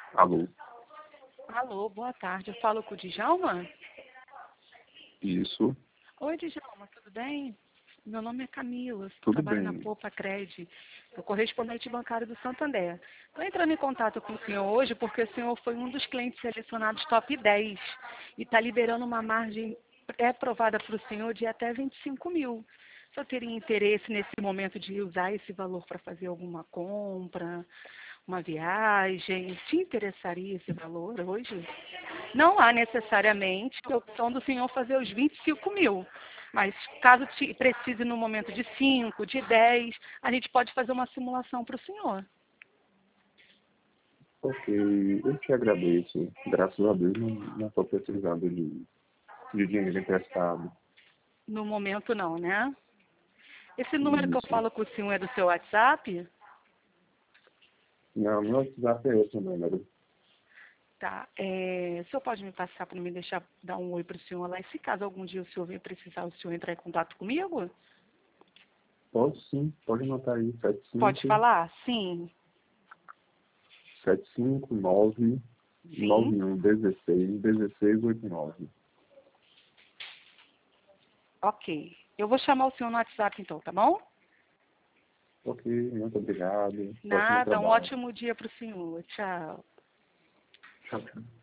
Alô? Alô, boa tarde. Eu falo com o Djalma? Isso, Oi, Djalma, tudo bem? Meu nome é Camila, eu tudo trabalho na bem. Popa Cred, sou correspondente bancário do Santander. Estou entrando em contato com o senhor hoje porque o senhor foi um dos clientes selecionados top 10 e está liberando uma margem pré-aprovada para o senhor de até 25 mil. O senhor teria interesse nesse momento de usar esse valor para fazer alguma compra, uma viagem? Te interessaria esse valor hoje? Não há necessariamente a opção do senhor fazer os 25 mil. Mas caso precise no momento de 5, de 10, a gente pode fazer uma simulação para o senhor. Ok, eu te agradeço. Graças a Deus não estou precisando de dinheiro emprestado. No momento não, né? Esse número que eu Isso. falo com o senhor é do seu WhatsApp? Não, meu WhatsApp é esse número. Tá. O senhor pode me passar para me deixar dar um oi para o senhor lá? E se caso algum dia o senhor venha precisar, o senhor entrar em contato comigo? Pode sim, pode anotar aí, Pode falar? Sim. 759 Sim. 9116 1689. Ok. Eu vou chamar o senhor no WhatsApp então, tá bom? Ok, muito obrigado. Ótimo Nada. Um trabalho. ótimo dia para o senhor. Tchau. Tchau, tchau.